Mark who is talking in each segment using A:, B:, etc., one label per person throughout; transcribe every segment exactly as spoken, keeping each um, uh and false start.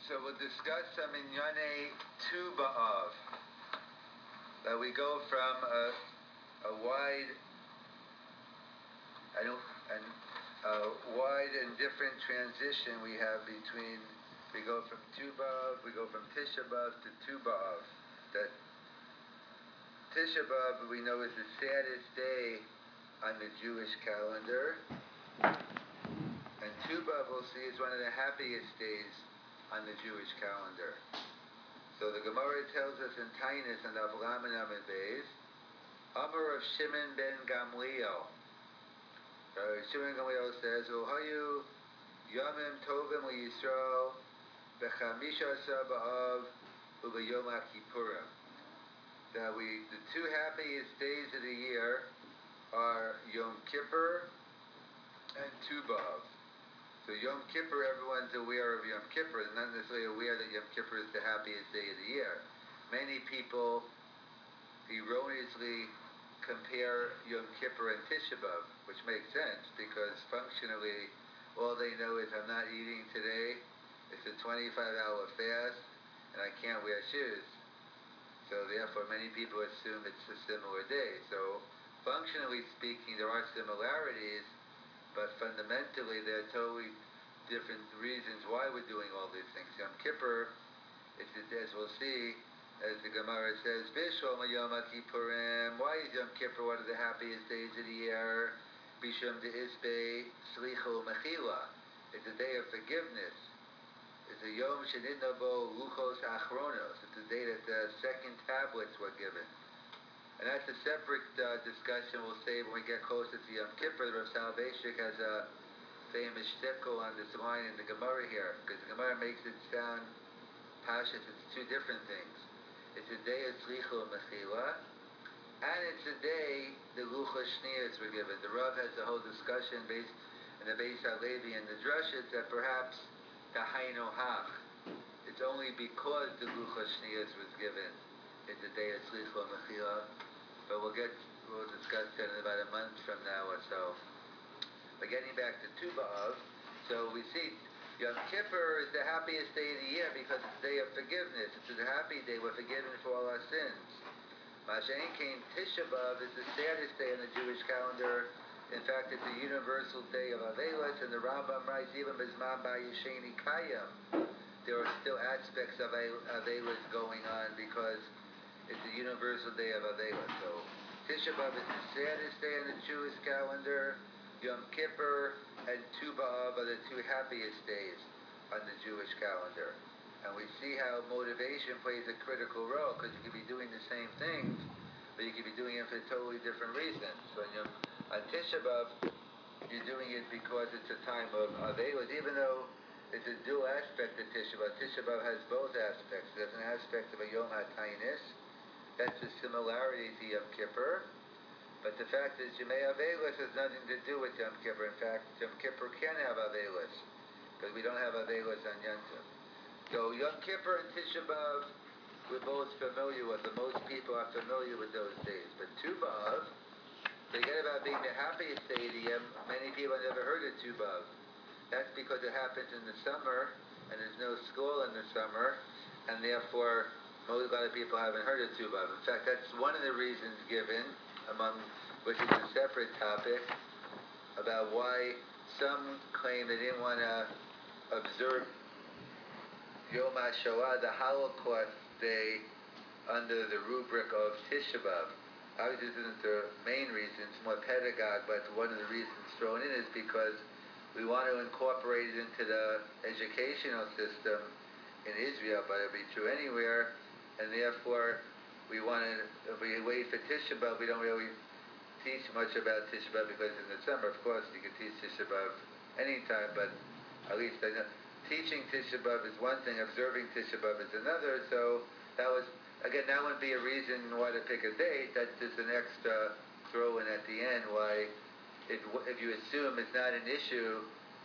A: So we'll discuss some Inyane Tu B'Av. That we go from a, a wide and, and a wide and different transition we have between, we go from Tu B'Av, we go from Tisha B'Av to Tu B'Av. That Tisha B'Av we know is the saddest day on the Jewish calendar, and Tu B'Av we'll see is one of the happiest days on the Jewish calendar. So the Gemara tells us in Tainus and Avraham and Amid Beis, Amar of Shimon ben Gamliel. So Shimon ben Gamliel says, Uhayu Yomim Tovim Yisrael Bechamisha Asar B'Av U'Bayom HaKippurim. That we, the two happiest days of the year are Yom Kippur and Tu B'Av. So Yom Kippur, everyone's aware of Yom Kippur. They're not necessarily aware that Yom Kippur is the happiest day of the year. Many people erroneously compare Yom Kippur and Tisha B'Av, which makes sense because functionally all they know is I'm not eating today, it's a twenty-five hour fast, and I can't wear shoes. So therefore many people assume it's a similar day. So functionally speaking, there are similarities, but fundamentally there are totally different reasons why we're doing all these things. Yom Kippur, it's, as we'll see, as the Gemara says, Bishom Yom Kippurim. Why is Yom Kippur one of the happiest days of the year? Bishom de Isbe Slicho Mechila. It's a day of forgiveness. It's a Yom Shenidnabo Luchos Achronos. It's a day that the second tablets were given. And that's a separate uh, discussion we'll say when we get closer to Yom Kippur. Rav Soloveitchik has a famous shtickle on this line in the Gemara here, because the Gemara makes it sound pashut. It's two different things. It's a day of Slicha Mechila, and it's a day the Luchos Shniyos were given. The Rav has a whole discussion based in the Beis HaLevi and the Drashas that perhaps the Hainu Hach, it's only because the Luchos Shniyos was given. It's a day of Slicha Mechila. But we'll get, we'll discuss that in about a month from now or so. But getting back to Tu B'Av, so we see Yom Kippur is the happiest day of the year because it's a day of forgiveness. It's a happy day. We're forgiven for all our sins. Ma'ashen Kain Tisha B'Av is the saddest day on the Jewish calendar. In fact, it's a universal day of Avelos, and the Rambam writes, even Bizman Ba'Yesheni Kayam, there are still aspects of Avelos going on because it's a universal day of Avelos. So Tisha B'Av is the saddest day on the Jewish calendar. Yom Kippur and Tu B'Av are the two happiest days on the Jewish calendar. And we see how motivation plays a critical role, because you could be doing the same things, but you could be doing it for totally different reasons. So on, Yom, on Tisha B'Av, you're doing it because it's a time of Avelos, even though it's a dual aspect of Tisha B'Av. Tisha B'Av has both aspects. There's an aspect of a Yom HaTainis. That's the similarity to Yom Kippur. But the fact is, Yemei Avelos has nothing to do with Yom Kippur. In fact, Yom Kippur can have Avelos, because we don't have Avelos on Yom Tov. So Yom Kippur and Tisha B'Av, we're both familiar with, and most people are familiar with those days. But Tu B'Av, forget about being the happiest day of the year. Many people have never heard of Tu B'Av. That's because it happens in the summer, and there's no school in the summer, and therefore a lot of people haven't heard of Tu B'Av. In fact, that's one of the reasons given, among which is a separate topic, about why some claim they didn't want to observe Yom HaShoah, the Holocaust Day, under the rubric of Tisha B'Av. Obviously, this isn't the main reason, it's more pedagogue, but one of the reasons thrown in is because we want to incorporate it into the educational system in Israel, but it'll be true anywhere. And therefore, we want to, if we wait for Tisha B'Av, we don't really teach much about Tisha B'Av because in the summer, of course, you can teach Tisha B'Av anytime, but at least I know, teaching Tisha B'Av is one thing, observing Tisha B'Av is another, so that was, again, that wouldn't be a reason why to pick a date. That's just an extra throw in at the end, why, if, if you assume it's not an issue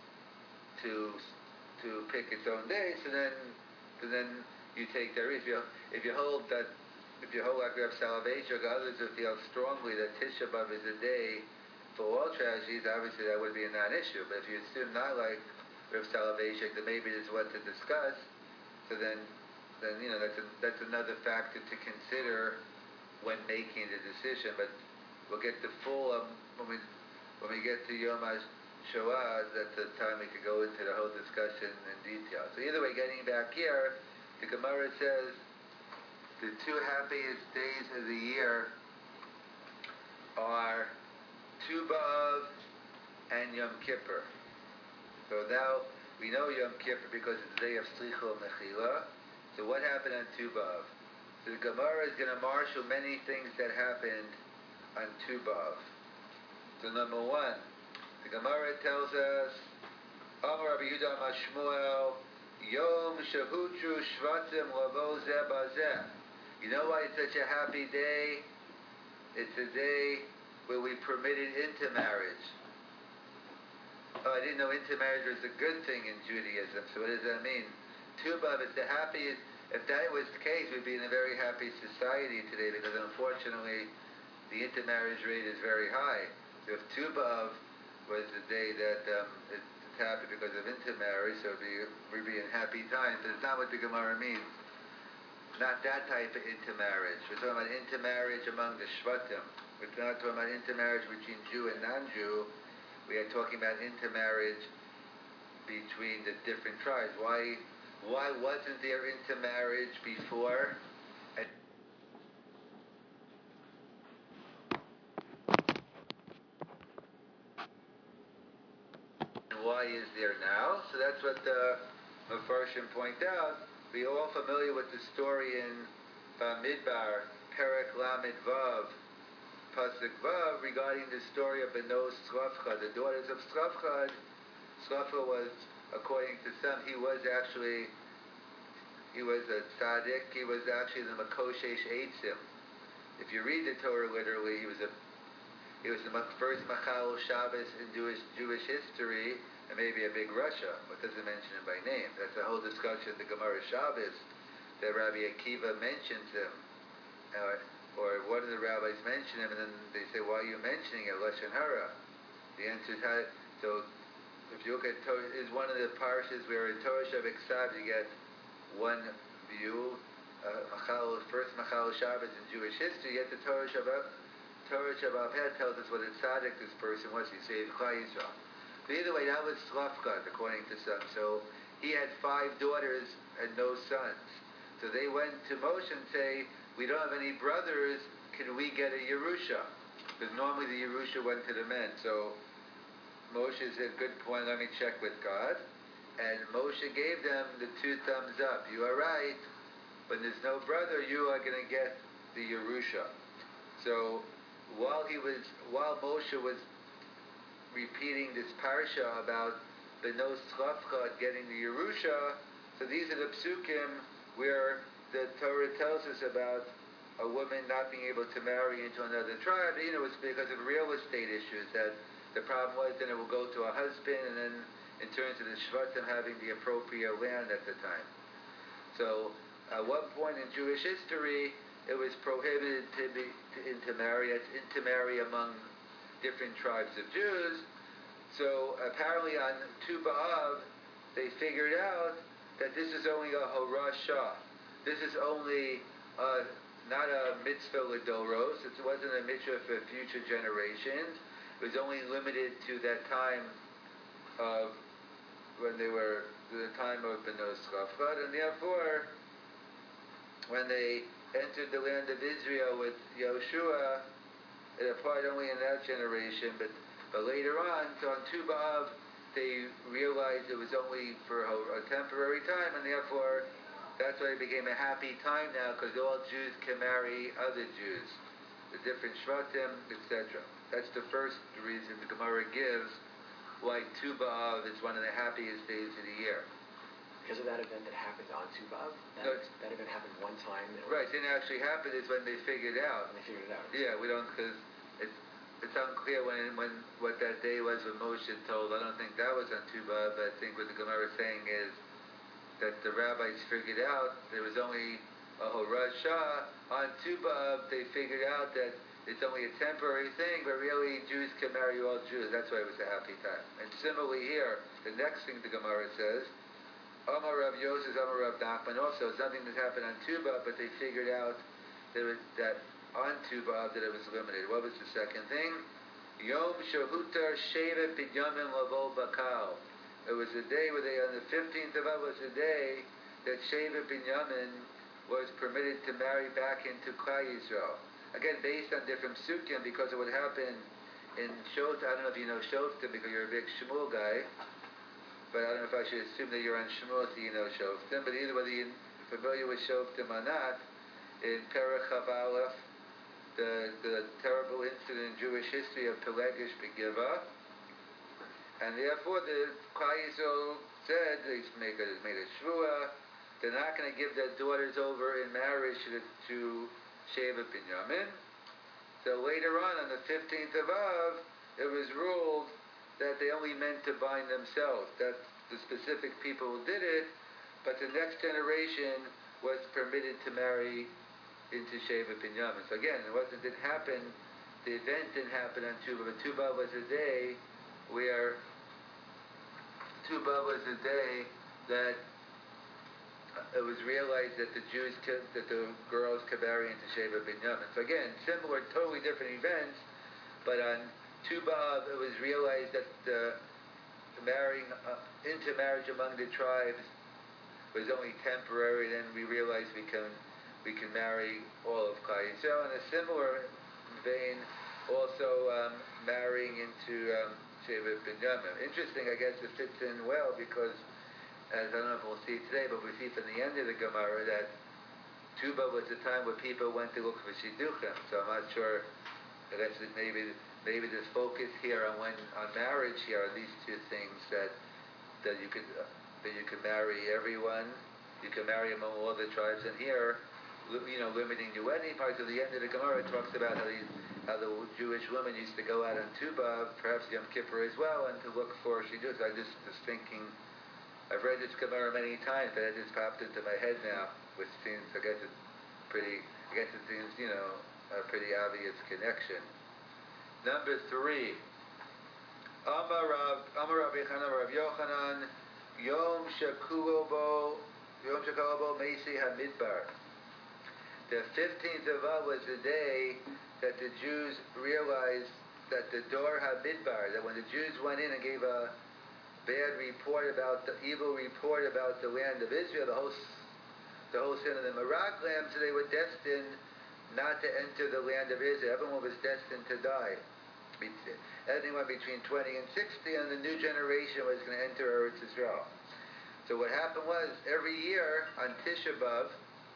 A: to to pick its own day, so then, so then you take their, if you, if you hold that, if you hold like Rav Soloveitchik or others who feel strongly that Tisha B'Av is a day for all tragedies, obviously that would be a non-issue. But if you assume not like Rav Soloveitchik, then maybe there's what to discuss. So then, then you know that's a, that's another factor to consider when making the decision. But we'll get the full um, when we when we get to Yom HaShoah. That's the time we could go into the whole discussion in detail. So either way, getting back here, the Gemara says the two happiest days of the year are Tu B'Av and Yom Kippur. So now we know Yom Kippur because it's the day of Slicha Mechila. So what happened on Tu B'Av? So the Gemara is going to marshal many things that happened on Tu B'Av. So number one, the Gemara tells us, Amar Rabbi Yehuda Amar Shmuel, Yom Shehutru Shvatim Lavo Zeh Bazeh. You know why it's such a happy day? It's a day where we permitted intermarriage. Oh, I didn't know intermarriage was a good thing in Judaism. So what does that mean? Tu B'Av is the happiest. If that was the case, we'd be in a very happy society today because unfortunately the intermarriage rate is very high. So if Tu B'Av was the day that um, it's happy because of intermarriage, so it'd be, we'd be in happy times. But it's not what the Gemara means. Not that type of intermarriage. We're talking about intermarriage among the Shvatim. We're not talking about intermarriage between Jew and non-Jew. We are talking about intermarriage between the different tribes. Why, why wasn't there intermarriage before? And why is there now? So that's what the Mefarshim point out. We are all familiar with the story in Bamidbar, Perek Lamed Vav, Pasuk Vav, regarding the story of Beno Tzrafcha, the daughters of Tzrafcha. Tzrafcha was, according to some, he was actually, he was a tzaddik, he was actually the Makoshesh Eitzim. If you read the Torah literally, he was a, he was the first Machal Shabbos in Jewish, Jewish history, and maybe a big Russia, but doesn't mention him by name. That's a whole discussion, the Gemara Shabbos, that Rabbi Akiva mentions him. Uh, Or one of the rabbis mention him, and then they say, why are you mentioning it? Lashon Hara. The answer is, how, so if you look at Torah, is one of the parashas where in Torah Shavik Sav you get one view, uh, Machal, first Machal Shabbos in Jewish history, yet the Torah Shabbat, Torah Shabbat tells us what a tzaddik this person was. He saved Klal Yisrael. But either way, that was Tzlafkan, according to some. So he had five daughters and no sons. So they went to Moshe and say, we don't have any brothers, can we get a Yerusha? Because normally the Yerusha went to the men. So Moshe said, good point, let me check with God. And Moshe gave them the two thumbs up. You are right, but there's no brother, you are going to get the Yerusha. So while he was, while Moshe was repeating this parsha about Beno Tzrafcha getting the Yerusha, so these are the psukim where the Torah tells us about a woman not being able to marry into another tribe. You know, it's because of real estate issues that the problem was then it will go to a husband, and then in terms of the Shvatim having the appropriate land at the time. So at one point in Jewish history, it was prohibited to be to intermarry, it's intermarry among different tribes of Jews. So apparently on Tu B'Av, they figured out that this is only a Horashah. This is only uh, not a mitzvah l'doros. It wasn't a mitzvah for future generations. It was only limited to that time of when they were, to the time of Beno Tzrafcha, and therefore, when they entered the land of Israel with Yoshua, it applied only in that generation. But but later on, so on Tu B'Av, they realized it was only for a, a temporary time, and therefore. That's why it became a happy time now, because all Jews can marry other Jews, the different Shvatim, et cetera. That's the first reason the Gemara gives why Tu B'Av is one of the happiest days of the year.
B: Because of that event that happened on Tu B'Av? That,
A: No,
B: that event happened one time?
A: Right, it didn't actually happen is when they figured out.
B: When they figured it out.
A: Yeah, we don't, because it's, it's unclear when, when what that day was when Moshe told. I don't think that was on Tu B'Av, but I think what the Gemara is saying is that the rabbis figured out there was only a Horashah. On Tu B'Av, they figured out that it's only a temporary thing, but really Jews can marry all Jews. That's why it was a happy time. And similarly here, the next thing the Gemara says, Amar Rav Yosef, Amar Rav Nachman also, something that happened on Tu B'Av, but they figured out that, it, that on Tu B'Av that it was eliminated. What was the second thing? Yom Shahutar Sheva Pidyamin Lavo Bakal. It was a day where they, on the fifteenth of Av was a day that Sheva Binyamin was permitted to marry back into Klal Yisrael. Again, based on different psukim, because of what happened in Shoftim. I don't know if you know Shoftim because you're a big Shmuel guy, but I don't know if I should assume that you're on Shmuel so you know Shoftim. But either whether you're familiar with Shoftim or not, in Perach Chav Aleph, the, the terrible incident in Jewish history of Pelegish Begiva, and therefore the Klal Yisrael said, they made a, made a shvua, they're not going to give their daughters over in marriage to, to Sheva Binyamin. So later on, on the fifteenth of Av, it was ruled that they only meant to bind themselves. That's the specific people who did it, but the next generation was permitted to marry into Sheva Binyamin. So again, it wasn't, didn't happen, the event didn't happen on Tu B'Av, but Tu B'Av was a day where Tu B'Av was a day that it was realized that the Jews could, that the girls could marry into Sheva Binyamin. So again, similar, totally different events, but on Tu B'Av it was realized that uh, marrying uh, into marriage among the tribes was only temporary. Then we realized we can we can marry all of Klal Yisrael. In a similar vein, also um, marrying into um, Sheva Binyamin. Interesting, I guess it fits in well because, as I don't know if we'll see today, but we see from the end of the Gemara that Tu B'Av was the time where people went to look for shidduchim. So I'm not sure. I guess that maybe maybe this focus here on when on marriage here are these two things that that you could uh, that you could marry everyone, you can marry among all the tribes, and here, you know, limiting the wedding part. To the end of the Gemara, it talks about how these how the Jewish women used to go out on Tu B'Av, perhaps Yom Kippur as well, and to look for shidduchim. I just was thinking. I've read this Gemara many times, but it just popped into my head now, which seems, I guess it's pretty, I guess it seems, you know, a pretty obvious connection. Number three, Amar Rav, Amar Rav Yochanan, Rav Yochanan, Yom Shakuobo, Yom Shakuobo Meisi HaMidbar. The fifteenth of Av was the day that the Jews realized that the Dor HaMidbar, that when the Jews went in and gave a bad report about the evil report about the land of Israel, the whole the whole sin of the Meraglim, so they were destined not to enter the land of Israel. Everyone was destined to die. Anyone between twenty and sixty, and the new generation was going to enter Eretz Israel. So what happened was, every year on Tisha B'Av,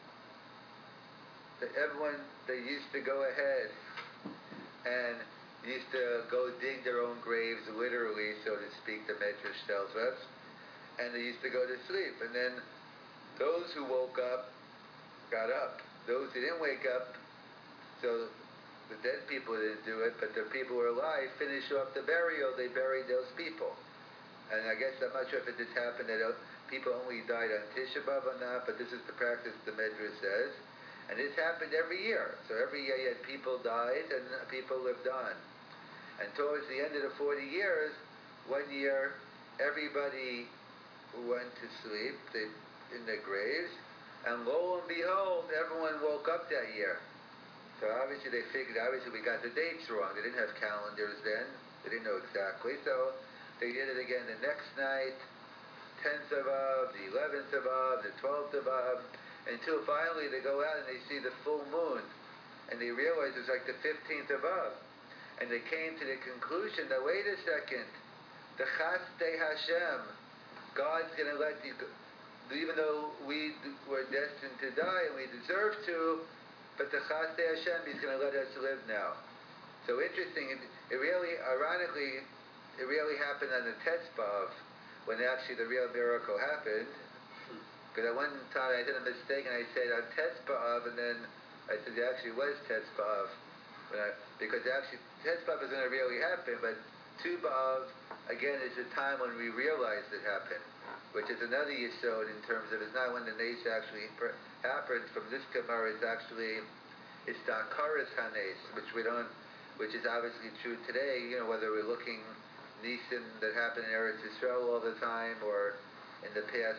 A: that everyone, they used to go ahead and used to go dig their own graves, literally, so to speak, the Medrash tells us, and they used to go to sleep. And then those who woke up got up. Those who didn't wake up, so the dead people didn't do it, but the people who were alive finished off the burial, they buried those people. And I guess I'm not sure if it just happened that people only died on Tisha B'Av or not, but this is the practice the Medrash says. And this happened every year. So every year you had people died and people lived on. And towards the end of the forty years, one year, everybody went to sleep they, in their graves, and lo and behold, everyone woke up that year. So obviously they figured, obviously we got the dates wrong. They didn't have calendars then. They didn't know exactly. So they did it again the next night, tenth of Av, the eleventh of Av, the twelfth of Av, until finally they go out and they see the full moon. And they realize it's like the fifteenth of Av. And they came to the conclusion that, wait a second, the Chastei Hashem, God's going to let you go, even though we were destined to die and we deserve to, but the Chastei Hashem, He's going to let us live now. So interesting, it, it really, ironically, it really happened on the Tetz B'Av, when actually the real miracle happened. Because at one time I did a mistake and I said on Tetz B'Av, and then I said it actually was Tetz B'Av. I, because actually Tetz B'Av is going to really happen, but Tu B'Av, again, is the time when we realize it happened, which is another yesod in terms of it's not when the Nes actually happens. From this Gemara, it's actually, it's the Akaras HaNes, which we don't, which is obviously true today, you know, whether we're looking Nisim that happen in Eretz Yisrael all the time, or in the past,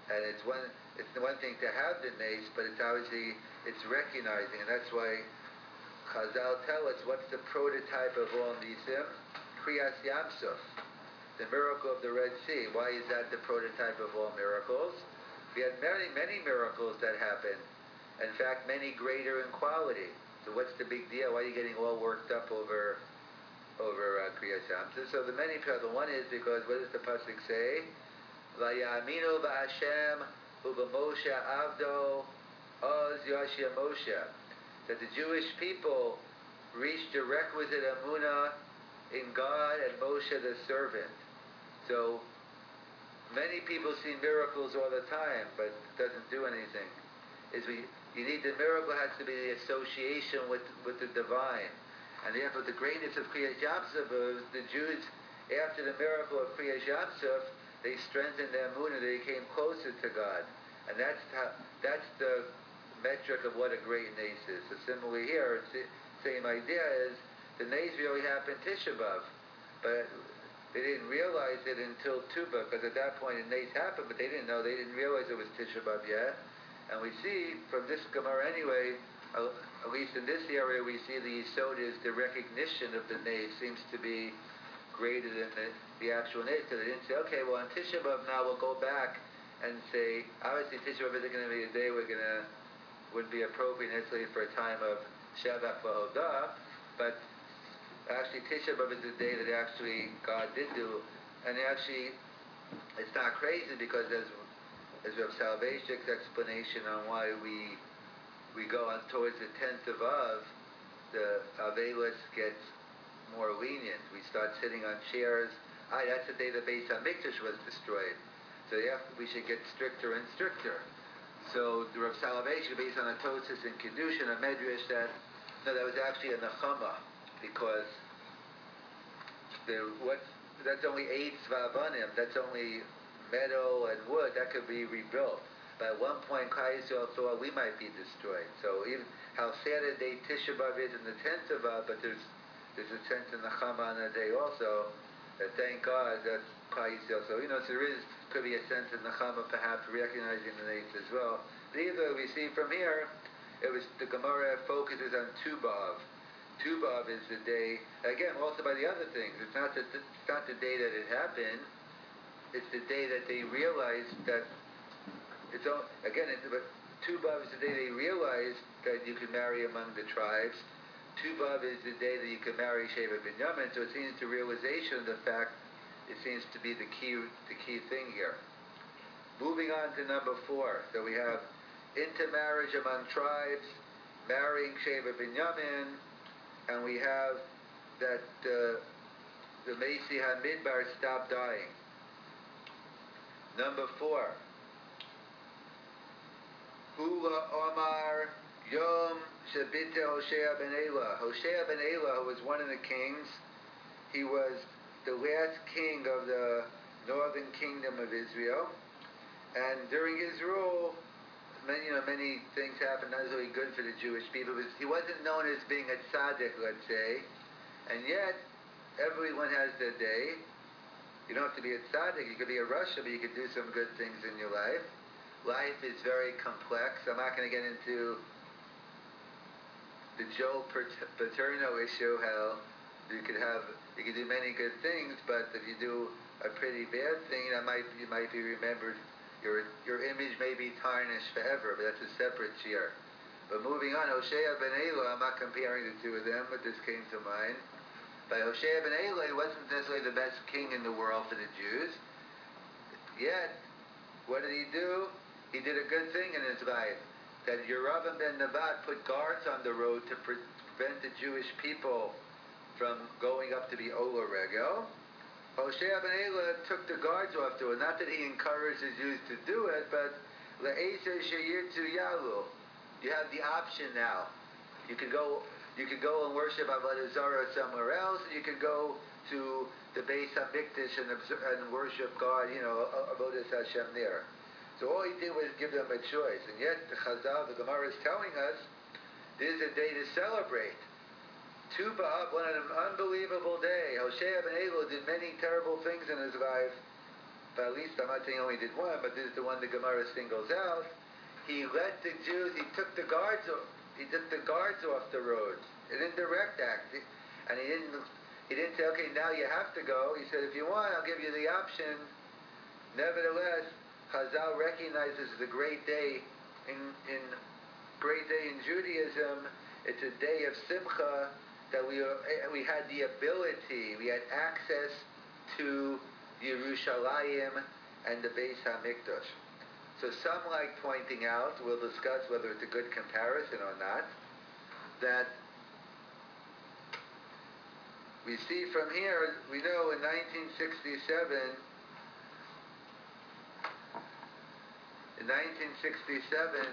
A: And it's one, it's the one thing to have the nace, but it's obviously, it's recognizing, and that's why Chazal tell us what's the prototype of all nisim? Kriyas Yamsuf, the miracle of the Red Sea. Why is that the prototype of all miracles? We had many, many miracles that happened. In fact, many greater in quality. So what's the big deal? Why are you getting all worked up over over uh, Kriyas Yamsuf? So the many people, the one is because, what does the pasuk say? Vayaminu v'Hashem u'b'Moshe avdo oz yashia Moshe. That the Jewish people reached the requisite emunah in God and Moshe the servant. So many people see miracles all the time, but it doesn't do anything. Is we you need the miracle has to be the association with with the divine, and therefore the greatness of Kriyas Yamsuf was the Jews after the miracle of Kriyas Yamsuf, they strengthened their emunah, they became closer to God, and that's how, that's the metric of what a great nace is. So similarly here, it's the same idea is the nace really happened Tisha B'Av, but they didn't realize it until Tu B'Av, because at that point the nace happened, but they didn't know, they didn't realize it was Tisha B'Av yet. And we see from this Gemara anyway, uh, at least in this area, we see the Yisod is the recognition of the nace seems to be greater than the, the actual nace, because they didn't say, okay, well on Tisha B'Av now we'll go back and say, obviously Tisha B'Av isn't going to be a day we're going to, would be appropriate necessarily for a time of Shabbat V'Hodah, but actually Tisha B'Av is the day that actually God did do, and actually it's not crazy because there's as Rav Soloveitchik's explanation on why we we go on towards the tenth of Av, the Avelis gets more lenient. We start sitting on chairs. Ah, that's the day the Beis HaMikdash was destroyed. So yeah, we should get stricter and stricter. So the Rav Soloveitchik, based on a Tosis and Kedushin, a Medrash, that no, that was actually a Nechama, because the what that's only eight Zvavanim, that's only metal and wood, that could be rebuilt. But at one point, Klal Yisrael thought we might be destroyed. So even how Saturday Tisha B'Av is in the tenth of Av, but there's there's a sense in the Chama on that day also. That thank God that's Klal Yisrael. So you know, so there is could be a sense in the Chama perhaps recognizing the nates as well. But either we see from here, it was the Gemara focuses on Tu B'Av. Tu B'Av is the day. Again, also by the other things. It's not that it's not the day that it happened. It's the day that they realized that it's all, again, it's, but Tu B'Av is the day they realized that you can marry among the tribes. Tu B'Av is the day that you can marry Shevet Binyamin. So it seems the realization of the fact, it seems to be the key, the key thing here. Moving on to number four. So we have intermarriage among tribes, marrying Shevet Binyamin, and we have that uh, the Mesi HaMidbar stopped dying. Number four. Hula Omar Yom Shabite Hoshea ben Elah. Hoshea ben Elah was one of the kings. He was the last king of the northern kingdom of Israel. And during his rule, many, you know, many things happened not really good for the Jewish people. He wasn't known as being a tzaddik, let's say. And yet, everyone has their day. You don't have to be a tzaddik. You could be a rasha, but you could do some good things in your life. Life is very complex. I'm not going to get into the Joe Paterno issue, how you could have, you could do many good things, but if you do a pretty bad thing, that might you might be remembered. Your your image may be tarnished forever, but that's a separate shir. But moving on, Hoshea ben Elah, I'm not comparing the two of them, but this came to mind. But Hoshea ben Elah wasn't necessarily the best king in the world for the Jews. Yet, what did he do? He did a good thing in his life. That Yeravim ben Nevat put guards on the road to pre- prevent the Jewish people from going up to the Ola Regel. Hoshea ben Elah took the guards off to it. Not that he encouraged the Jews to do it, but Le'eser sheyirtu yalu. You have the option now. You could go You could go and worship Avodah Zarah somewhere else, and you could go to the Beis HaMikdash and, and worship God, you know, Avodah Hashem there. So all he did was give them a choice. And yet the Chazal, the Gemara is telling us, this is a day to celebrate. Tu B'Av, one of an unbelievable day. Hoshea ben Elah did many terrible things in his life, but at least I'm not saying he only did one, but this is the one the Gemara singles out. He let the Jews, he took the guards, he took the guards off the roads. An indirect act. And he didn't, he didn't say, okay, now you have to go. He said, if you want, I'll give you the option. Nevertheless, Chazal recognizes the great day in, in great day in Judaism. It's a day of simcha that we we had the ability, we had access to Yerushalayim and the Beis HaMikdash. So some like pointing out, we'll discuss whether it's a good comparison or not, that we see from here, we know in nineteen sixty-seven, in nineteen sixty-seven,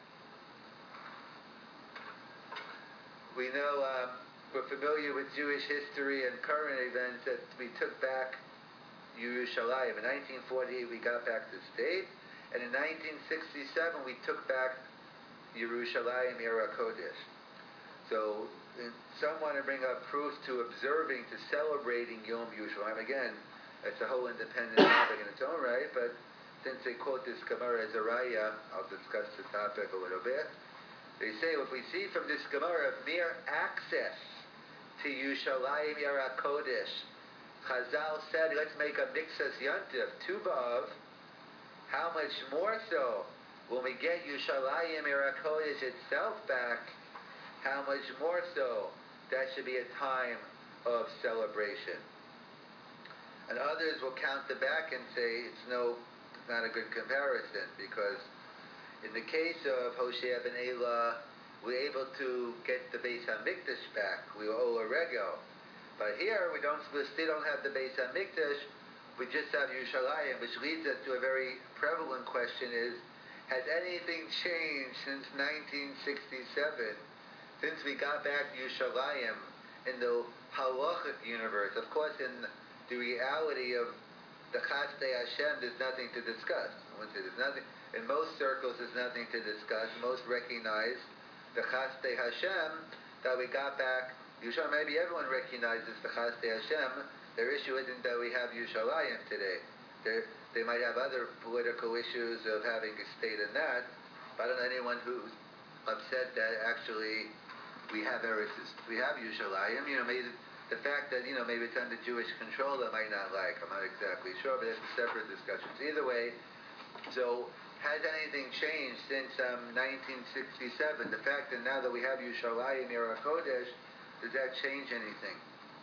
A: we know, um, we're familiar with Jewish history and current events that we took back Yerushalayim. In nineteen forty-eight, we got back the state, and in nineteen sixty-seven, we took back Yerushalayim, Yer HaKodesh. So, some want to bring up proof to observing, to celebrating Yom Yerushalayim. Again, it's a whole independent topic in its own right, but since they quote this Gemara as a raya, I'll discuss the topic a little bit. They say, what we see from this Gemara, mere access to Yerushalayim Yer HaKodesh. Chazal said, let's make a Mixas Yontif, Tu B'Av. How much more so when we get Yerushalayim Yer HaKodesh itself back, how much more so that should be a time of celebration. And others will counter back and say it's no, it's not a good comparison, because in the case of Hoshea ben Elah, we were able to get the Beis HaMikdash back. We were Ola Rego. But here, we don't, we still don't have the Beis HaMikdash. We just have Yerushalayim, which leads us to a very prevalent question is, has anything changed since nineteen sixty-seven, since we got back Yerushalayim in the halachic universe? Of course, in the reality of the Chasdei Hashem, there's nothing to discuss. I wouldn't say there's nothing. In most circles, there's nothing to discuss. Most recognize the Chasdei Hashem that we got back. Yerushalayim, maybe everyone recognizes the Chasdei Hashem. Their issue isn't that we have Yerushalayim today. They're, they might have other political issues of having a state in that. But I don't know anyone who's upset that actually we have Eretz, we have Yerushalayim. You know, maybe the fact that, you know, maybe it's under Jewish control, I might not like. I'm not exactly sure, but that's a separate discussion. Either way, so has anything changed since um, nineteen sixty-seven? The fact that now that we have Yerushalayim Yer HaKodesh, does that change anything?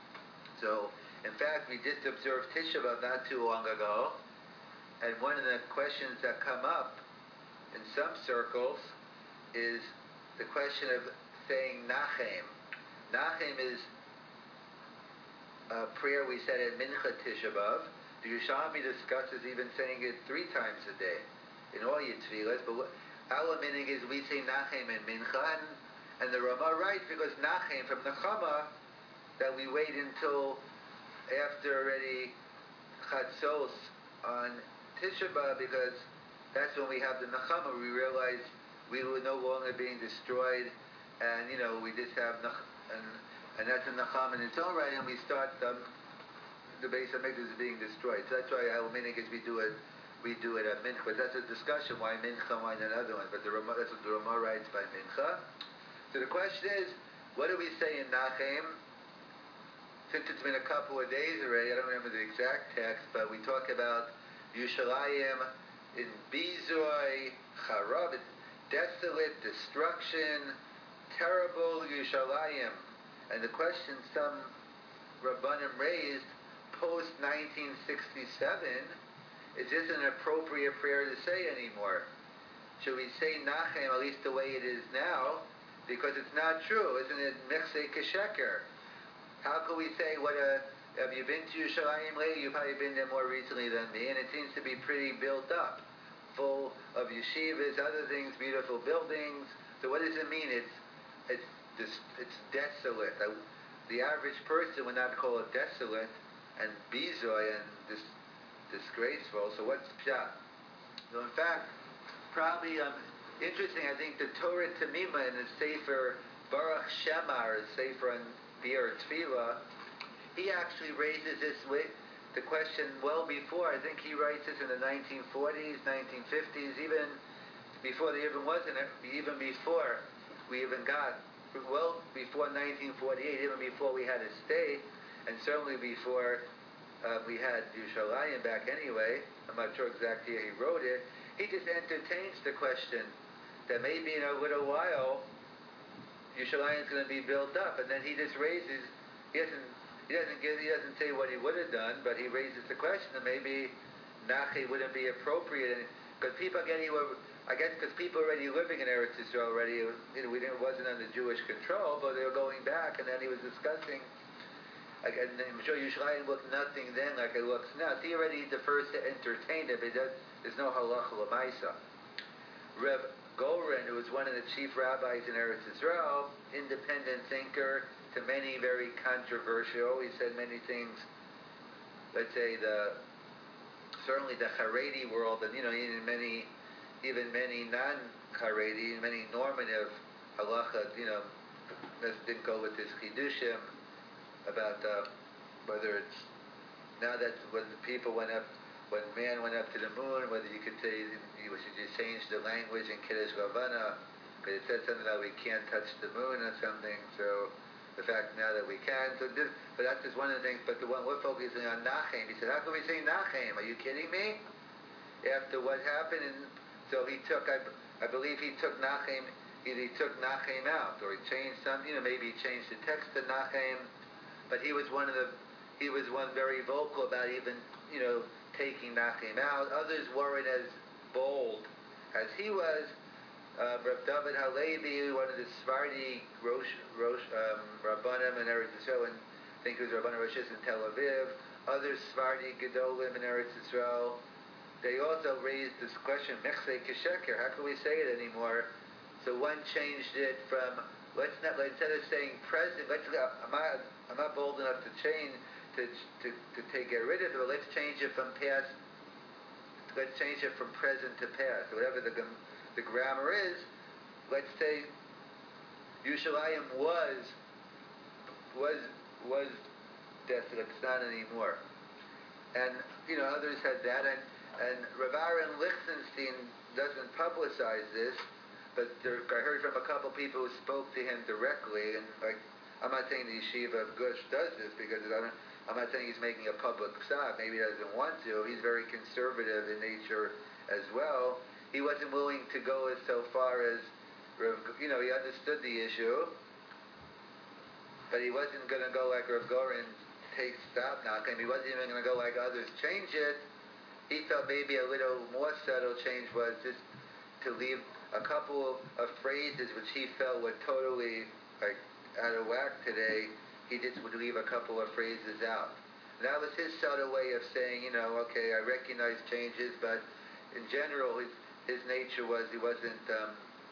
A: So, in fact, we just observed Tisha B'Av not too long ago, and one of the questions that come up in some circles is the question of saying Nachem. Nachem is a prayer we said at Mincha Tisha B'Av. The Yerushalmi discusses even saying it three times a day in all your tefillas, but what, our meaning is we say Nachem and Mincha, and, and the Rama writes because Nachem from Nechama, that we wait until after already Chatzos on Tisha B'Av, because that's when we have the Nechama. We realize we were no longer being destroyed, and you know we just have Nech, and and that's a Nechama in its own right, and we start um, the Beis HaMikdash is being destroyed. So that's why our meaning is we do it. We do it at Mincha. But that's a discussion why Mincha, why another one. But the Rama, that's what the Rama writes by Mincha. So the question is, what do we say in Nachem? Since it's been a couple of days already, I don't remember the exact text, but we talk about Yerushalayim in Bizoi, Charab, desolate, destruction, terrible Yerushalayim. And the question some Rabbanim raised post nineteen sixty-seven, is this an appropriate prayer to say anymore? Should we say Nachem at least the way it is now? Because it's not true, isn't it? Mechsei Kesheker. How could we say, what a, have you been to Yerushalayim lately? You've probably been there more recently than me, and it seems to be pretty built up, full of yeshivas, other things, beautiful buildings. So what does it mean? It's it's this, it's desolate. The average person would not call it desolate and bizoy and this disgraceful. So what's pshat? So in fact, probably um, interesting. I think the Torah Tamima in the Sefer Baruch Shemar, Sefer on Biur Tefillah, he actually raises this with the question well before. I think he writes this in the nineteen forties, nineteen fifties, even before there even was an, even before we even got, well before nineteen forty-eight, even before we had a state, and certainly before uh, we had Yerushalayim back anyway. I'm not sure exactly how he wrote it. He just entertains the question that maybe in a little while Yerushalayim is going to be built up, and then he just raises. He doesn't. He doesn't give. He doesn't say what he would have done, but he raises the question that maybe Nachi wouldn't be appropriate, because people getting were. I guess because people already living in Eretz Yisrael already. You know, we didn't, wasn't under Jewish control, but they were going back, and then he was discussing. Like, and I'm sure Yerushalayim looked nothing then like it looks now. So he already defers to entertain it, but there's no halacha l'maisa. Reb Goren, who was one of the chief rabbis in Eretz Yisrael, independent thinker, to many very controversial. He said many things. Let's say the certainly the Haredi world, and you know, even many, even many non-Haredi, many normative halacha, you know, didn't go with this chidushim about uh, whether it's now that when the people went up, when man went up to the moon, whether you could say you should just change the language in Kiddush Ravana, because it said something that we can't touch the moon or something. So the fact now that we can, so this, but that's just one of the things. But the one we're focusing on, Nachem. He said, "How can we say Nachem? Are you kidding me?" After what happened, and so he took, I, I believe he took Nachem. Either he took Nachem out, or he changed some. You know, maybe he changed the text to Nachem. But he was one of the, he was one very vocal about even, you know, taking Nachem out. Others weren't as bold as he was. Uh, Rav David Halevi, one of the Sephardi Rosh, Rosh, um, Rabbanim in Eretz Yisrael, and I think it was Rabbanim Rosh in Tel Aviv. Other Sephardi Gedolim in Eretz Yisrael, they also raised this question, Mechsei Kesheker, how can we say it anymore? So one changed it from, let's not, instead of saying present, let's, I'm not, I'm not bold enough to change, to, to, to take, get rid of it, but let's change it from past, let's change it from present to past, whatever the the grammar is. Let's say Yerushalayim was was was desolate. It's not anymore. And you know, others had that, and and Rav Aaron Lichtenstein doesn't publicize this, but there, I heard from a couple people who spoke to him directly, and like I'm not saying the yeshiva of Gush does this because I don't, I'm not saying he's making a public psak. Maybe he doesn't want to. He's very conservative in nature as well. He wasn't willing to go as so far as, you know, he understood the issue, but he wasn't going to go like Rav Goren, take stop Nachem. He wasn't even going to go like others, change it. He felt maybe a little more subtle change was just to leave a couple of phrases which he felt were totally like out of whack today. He just would leave a couple of phrases out. And that was his subtle way of saying, you know, okay, I recognize changes, but in general, his His nature was he wasn't, um,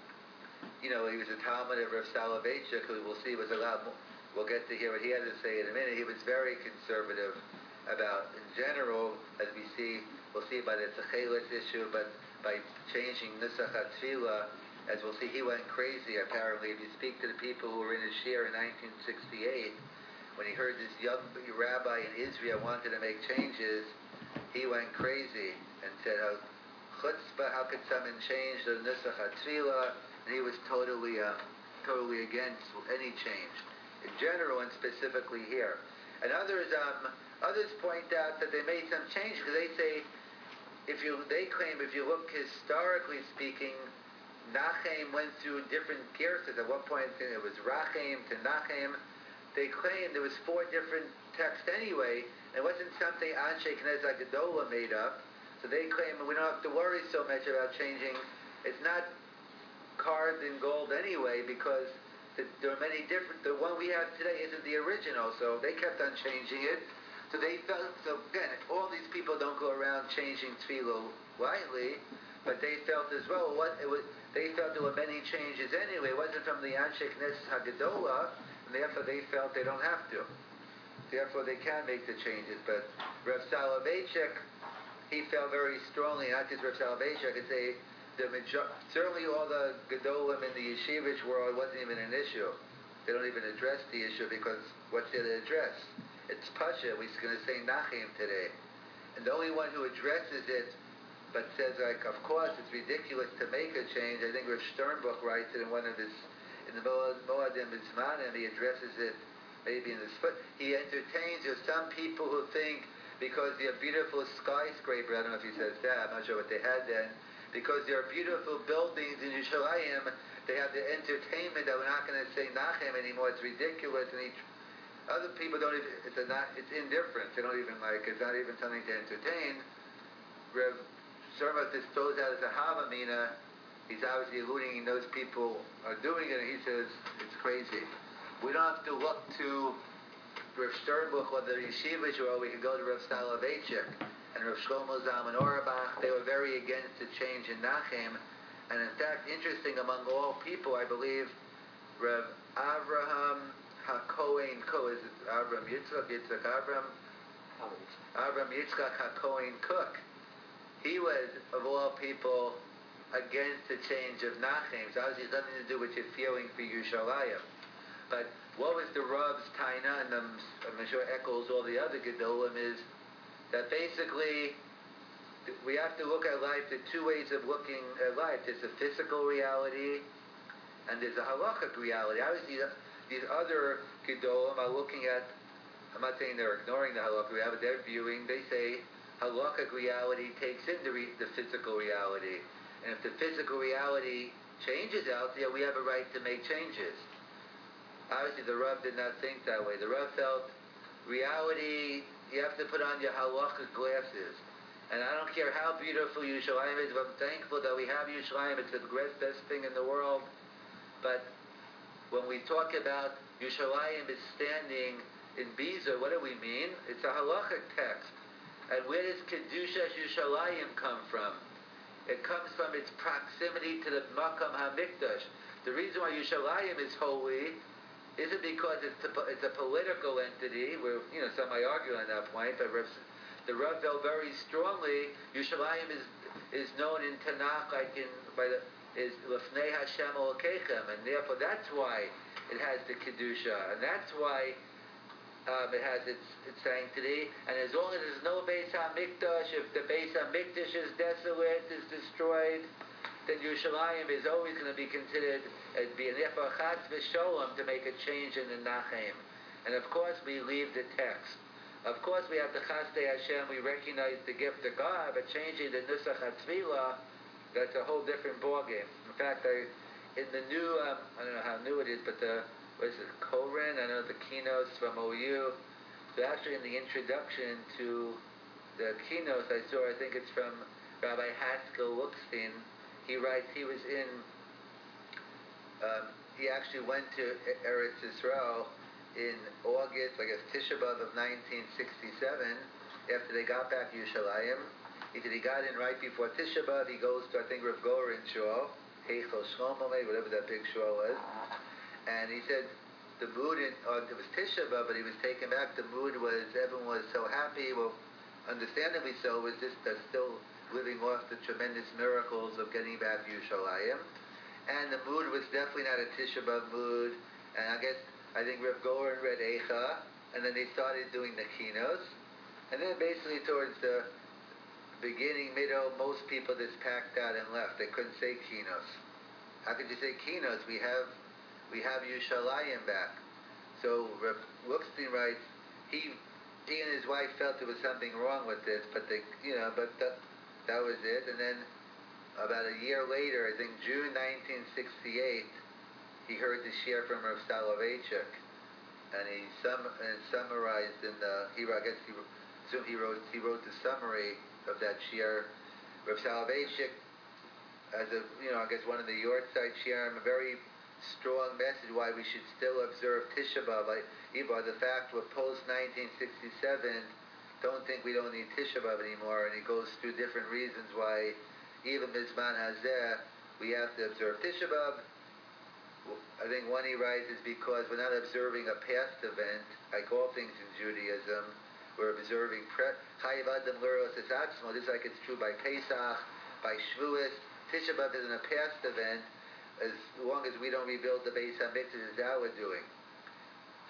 A: you know, he was a Talmud of Rav Soloveitchik, who we'll see was a lot more, we'll get to hear what he had to say in a minute. He was very conservative about, in general, as we see, we'll see by the Tzechelis issue, but by changing Nusach HaTfilah, as we'll see, he went crazy, apparently. If you speak to the people who were in his shir in nineteen sixty-eight, when he heard this young rabbi in Israel wanted to make changes, he went crazy and said, how chutzpah, how could someone change the Nusach HaTfilah? And he was totally, uh, totally against any change, in general and specifically here. And others, um, others point out that they made some change because they say, if you, they claim, if you look historically speaking, Nachem went through different gearses. At one point, it was Rachem to Nachem. They claim there was four different texts anyway. And it wasn't something Anshe Knesset Gedolah made up. So they claim we don't have to worry so much about changing. It's not carved in gold anyway because the, there are many different. The one we have today isn't the original, so they kept on changing it. So they felt. So again, all these people don't go around changing tefillah lightly, but they felt as well. What it was, they felt there were many changes anyway. It wasn't from the Anshe Knesset Hagedolah, and therefore they felt they don't have to. Therefore they can make the changes. But Rav Soloveitchik, he felt very strongly, not just Rav Soloveitchik, I could say, the major- certainly all the Gedolim in the yeshivish world wasn't even an issue. They don't even address the issue because what's there to address? it's Pasha. We're going to say Nachem today. And the only one who addresses it, but says, like, of course, it's ridiculous to make a change. I think Rav Sternbuch writes it in one of his, in the Moadim Bizmanim, he addresses it maybe in the split. He entertains, there's some people who think, because they're beautiful skyscraper, I don't know if he says that, I'm not sure what they had then, because there are beautiful buildings in Yerushalayim, they have the entertainment that we're not going to say Nachem anymore, it's ridiculous, and he, other people don't even, it's a not, it's indifferent, they don't even like, it's not even something to entertain. Rev Sherma just throws out as a Havamina, he's obviously alluding, he knows people are doing it, and he says, it's crazy. We don't have to look to Rav Sternbuch or the Yeshivas, or we can go to Rav Soloveitchik and Rav Shlomo Zalman Auerbach. They were very against the change in Nachem. And in fact, interesting, among all people, I believe, Rav Avraham HaKohen Cook, is it Avraham Yitzchak, Yitzchak Avraham? Avraham Yitzchak HaKohen Cook. He was, of all people, against the change of Nachem. So obviously it has nothing to do with your feeling for Yerushalayim. But what was the Rav's Taina, and I'm, I'm sure echoes all the other Gedolim, is that basically we have to look at life, there are two ways of looking at life. There's a physical reality and there's a halachic reality. Obviously these other Gedolim are looking at, I'm not saying they're ignoring the halachic reality, but they're viewing, they say halachic reality takes in the, re, the physical reality. And if the physical reality changes out there, we have a right to make changes. Obviously, the Rav did not think that way. The Rav felt reality, you have to put on your halachic glasses. And I don't care how beautiful Yerushalayim is, but I'm thankful that we have Yerushalayim. It's the best thing in the world. But when we talk about Yerushalayim is standing in Bezer, what do we mean? It's a halachic text. And where does Kedushas Yerushalayim come from? It comes from its proximity to the Makam HaMikdash. The reason why Yerushalayim is holy isn't because it's a, it's a political entity, where, you know, some might argue on that point, but the Rav felt very strongly, Yerushalayim is is known in Tanakh, like in, by the, is Lefnei Hashem Elokeichem, and therefore that's why it has the Kedusha, and that's why um, it has its, its sanctity, and as long as there's no Beis HaMikdash, if the Beis HaMikdash is desolate, is destroyed, then Yerushalayim is always going to be considered as being therefore Chatz v'Sholem to make a change in the Nachem. And of course we leave the text. Of course we have the Chasdei Hashem, we recognize the gift of God, but changing the Nusach HaTfilah, that's a whole different ballgame. In fact, I, in the new, um, I don't know how new it is, but the, what is it, Koren, I know the keynotes from O U, so actually in the introduction to the keynotes I saw, I think it's from Rabbi Haskell Lookstein. He writes he was in, um, he actually went to Eretz Yisrael in August, I guess Tisha B'Av of nineteen sixty-seven, after they got back to Yerushalayim. He said he got in right before Tisha B'Av, he goes to, I think, Rav Goren Shul, Heichel Shlomo, whatever that big shul was, and he said the mood, in, uh, it was Tisha B'Av, but he was taken back, the mood was, everyone was so happy, well, understandably so, was just uh, still living off the tremendous miracles of getting back to Yerushalayim. And the mood was definitely not a Tisha B'Av mood. And I guess, I think Rav Goren read Eicha, and then they started doing the kinos. And then basically towards the beginning, middle, most people just packed out and left. They couldn't say kinos. How could you say kinos? We have, we have Yerushalayim back. So Rav Lookstein writes, he, he and his wife felt there was something wrong with this, but they, you know, but the, that was it. And then about a year later, I think June nineteen sixty-eight, he heard the shir from Rav Soloveitchik, and he sum and summarized in the, he, I guess he, so he wrote he wrote the summary of that shir. Rav Soloveitchik, as a, you know, I guess one of the Yortzeit shirim, a very strong message why we should still observe Tisha B'Av. Like, even the fact we're post nineteen sixty-seven, don't think we don't need Tisha B'Av anymore, and he goes through different reasons why even Mizman Hazeh we have to observe Tisha B'Av. I think one he writes is because we're not observing a past event, like all things in Judaism. We're observing Chayiv Adam L'Uros Esatzmo, just like it's true by Pesach, by Shavuos. Tisha B'Av isn't a past event, as long as we don't rebuild the Beis HaMikdash, is that we're doing.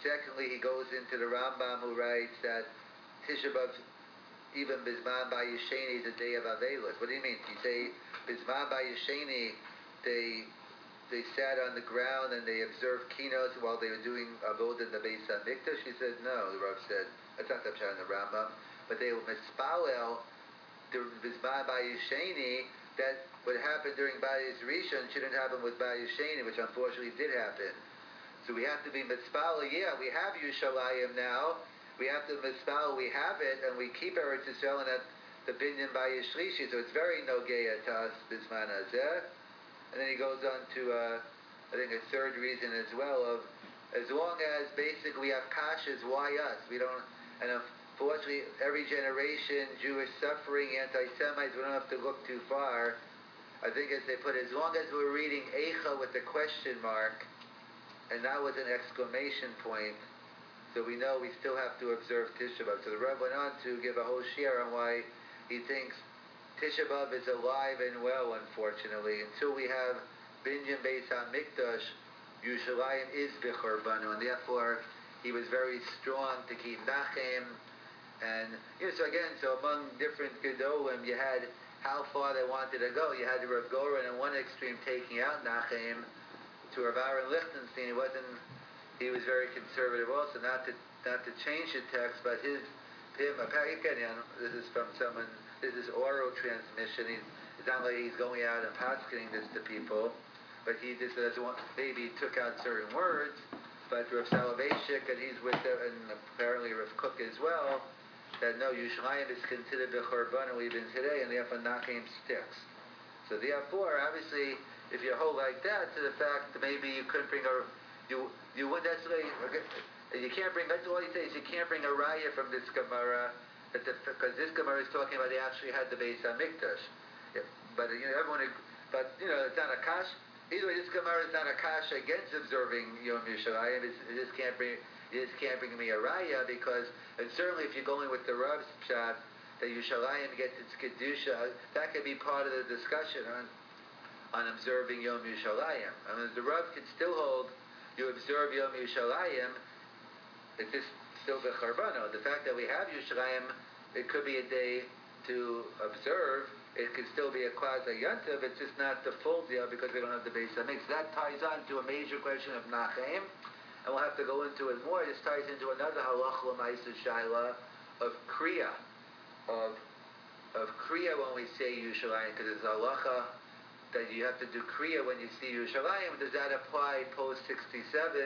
A: Secondly, he goes into the Rambam who writes that Tisha B'Av, even Bizman Bayisheni, is a day of Avelos. What do you mean? You say Bizman Bayisheni, they they sat on the ground and they observed kinos while they were doing Avodah in the Beis HaMikdash? She said, no, the Rav said. That's not the Pshat in the Rambam. But they were Mispalel, the Bizman Bayisheni, that what happened during Bayis Rishon shouldn't happen with Bayis Sheni, which unfortunately did happen. So we have to be mitzvah. Yeah, we have Yushalayim now. We have to mitzvah. We have it, and we keep Eretz Yisrael and at the binyan Bayis Shlishi. So it's very nogeya to us bisman hazeh. And then he goes on to, uh, I think, a third reason as well of, as long as basically we have kashas, why us? We don't, and unfortunately, every generation, Jewish suffering, anti-Semites, we don't have to look too far. I think as they put it, as long as we're reading Eicha with the question mark, and that was an exclamation point, so we know we still have to observe Tisha B'Av. So the Rebbe went on to give a whole share on why he thinks Tisha B'Av is alive and well, unfortunately. Until we have Binyan Beis HaMikdash, Yushalayim is B'Chorbanu, and therefore he was very strong to keep Nachem. And you know, so again, so among different Gedolim, you had how far they wanted to go. You had the Rav Goren in one extreme taking out Nachem, to Rav Aaron Lichtenstein. He wasn't, he was very conservative also, not to not to change the text, but his, him, again, you know, this is from someone, this is oral transmission. He's, it's not like he's going out and paskening this to people, but he just doesn't want, maybe he took out certain words, but Rav Soloveitchik, and he's with them, and apparently Rav Kook as well, that no, Yerushalayim is considered B'Chorbanu even today, and therefore Nachem sticks. So therefore, obviously, if you hold like that to the fact that maybe you couldn't bring a, you you wouldn't necessarily, you can't bring, that's all he says, you can't bring a raya from this Gemara, because this Gemara is talking about they actually had the Beis HaMikdash. Yeah, but you know, everyone, but you know, it's not a kash, either way, this Gemara is not a kash against observing Yom Yerushalayim. You just can't bring, you just can't bring me a raya, because, and certainly if you're going with the Rav's pshat, that Yerushalayim gets its Kedusha, that could be part of the discussion on on observing Yom Yerushalayim. I mean, the Rav can still hold, you observe Yom Yerushalayim, it's just still B'Chorbanu. The fact that we have Yerushalayim, it could be a day to observe, it could still be a Quasi Yontiv, it's just not the full deal because we don't have the Beis HaMikdash. That ties on to a major question of Nachem, and we'll have to go into it more. This ties into another Halach L'Maisa Shaila of Kriya, of, of Kriya when we say Yerushalayim, because it's halacha that you have to do Kriya when you see Yerushalayim. Does that apply post sixty-seven?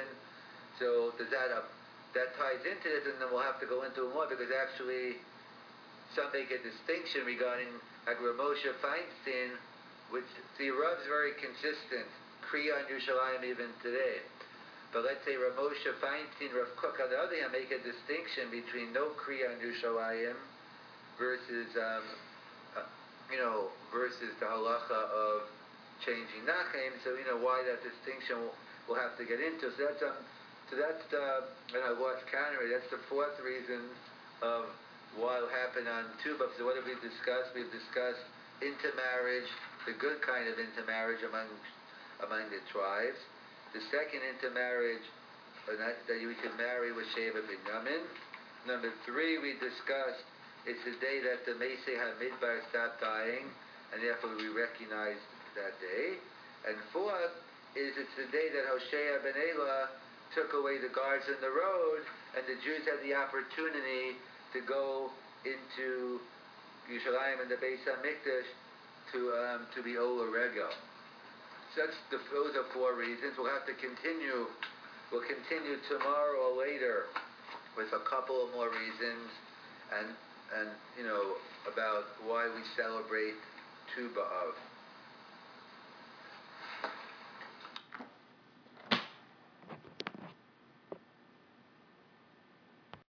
A: So does that uh, that ties into this, and then we'll have to go into it more, because actually some make a distinction regarding like Rav Moshe Feinstein, which the Rav's very consistent, Kriya on Yerushalayim even today. But let's say Rav Moshe Feinstein, Rav Kook on the other hand make a distinction between no Kriya on Yerushalayim versus um, uh, you know, versus the halacha of changing Nachem. So you know why that distinction we'll, we'll have to get into. So that's um, so that's the, you know, what's counter. That's the fourth reason of why it happened on Tu B'Av. So what have we discussed? We've discussed intermarriage, the good kind of intermarriage among among the tribes. The second intermarriage uh, that, that you can marry with Sheva Binyamin. Number three, we discussed it's the day that the Mesei HaMidbar stopped dying, and therefore we recognize that day. And fourth is it's the day that Hoshea ben Elah took away the guards on the road, and the Jews had the opportunity to go into Yerushalayim and the Beis HaMikdash to um, to be Ola Rego. So that's the, those are four reasons. We'll have to continue. We'll continue tomorrow or later with a couple of more reasons, and and you know about why we celebrate Tu B'Av.